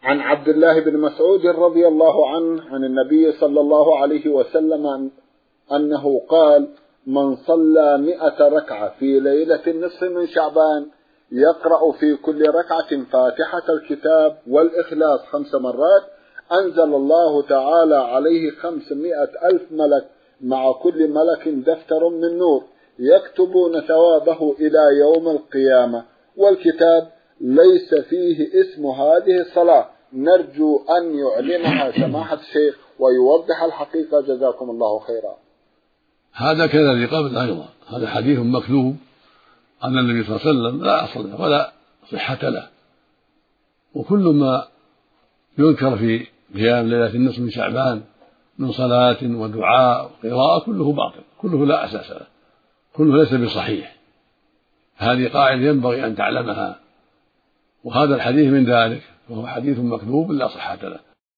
عن عبد الله بن مسعود رضي الله عنه عن النبي صلى الله عليه وسلم أنه قال: من صلى 100 ركعة في ليلة النصف من شعبان يقرأ في كل ركعة فاتحة الكتاب والإخلاص 5 مرات أنزل الله تعالى عليه 500,000 ملك، مع كل ملك دفتر من نور يكتبون ثوابه إلى يوم القيامة، والكتاب ليس فيه اسم هذه الصلاة. نرجو أن يعلمها سماحة الشيخ ويوضح الحقيقة، جزاكم الله خيرا. هذا كذا قبل أيضا، هذا حديث مكذوب أن النبي صلى الله عليه وسلم لا أصل له ولا صحة له، وكل ما يذكر في قيام ليلة النصف من شعبان من صلاة ودعاء وقراءة كله باطل، كله لا أساس له، كله ليس بصحيح. هذه قاعدة ينبغي أن تعلمها، وهذا الحديث من ذلك، وهو حديث مكذوب لا صحة له.